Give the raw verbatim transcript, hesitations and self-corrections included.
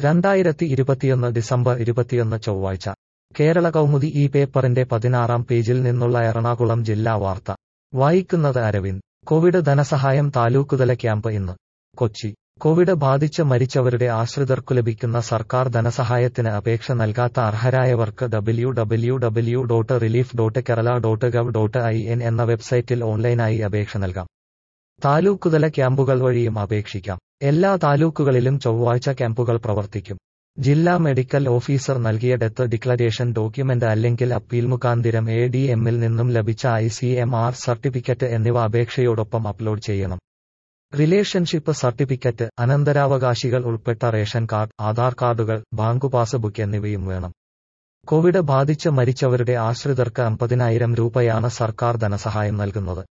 രണ്ടായിരത്തി ഇരുപത്തിയൊന്ന് ഡിസംബർ ഇരുപത്തിയൊന്ന് ചൊവ്വാഴ്ച കേരള കൗമുദി ഈ പേപ്പറിന്റെ പതിനാറാം പേജിൽ നിന്നുള്ള എറണാകുളം ജില്ലാ വാർത്ത വായിക്കുന്നത് അരവിന്ദ്. കോവിഡ് ധനസഹായം താലൂക്കുതല ക്യാമ്പ് ഇന്ന്. കൊച്ചി. കോവിഡ് ബാധിച്ച് മരിച്ചവരുടെ ആശ്രിതർക്കു ലഭിക്കുന്ന സർക്കാർ ധനസഹായത്തിന് അപേക്ഷ നൽകാത്ത അർഹരായവർക്ക് W W W dot relief dot Kerala dot gov dot I N എന്ന വെബ്സൈറ്റിൽ ഓൺലൈനായി അപേക്ഷ നൽകാം. താലൂക്കുതല ക്യാമ്പുകൾ വഴിയും അപേക്ഷിക്കാം. എല്ലാ താലൂക്കുകളിലും ചൊവ്വാഴ്ച ക്യാമ്പുകൾ പ്രവർത്തിക്കും. ജില്ലാ മെഡിക്കൽ ഓഫീസർ നൽകിയ ഡെത്ത് ഡിക്ലരേഷൻ ഡോക്യുമെന്റ് അല്ലെങ്കിൽ അപ്പീൽ മുഖാന്തിരം എ ഡി എമ്മിൽ നിന്നും ലഭിച്ച I C M R certificate എന്നിവ അപേക്ഷയോടൊപ്പം അപ്ലോഡ് ചെയ്യണം. റിലേഷൻഷിപ്പ് സർട്ടിഫിക്കറ്റ്, അനന്തരാവകാശികൾ ഉൾപ്പെട്ട റേഷൻ കാർഡ്, ആധാർ കാർഡുകൾ, ബാങ്ക് പാസ്ബുക്ക് എന്നിവയും വേണം. കോവിഡ് ബാധിച്ച് മരിച്ചവരുടെ ആശ്രിതർക്ക് അമ്പതിനായിരം രൂപയാണ് സർക്കാർ ധനസഹായം നൽകുന്നത്.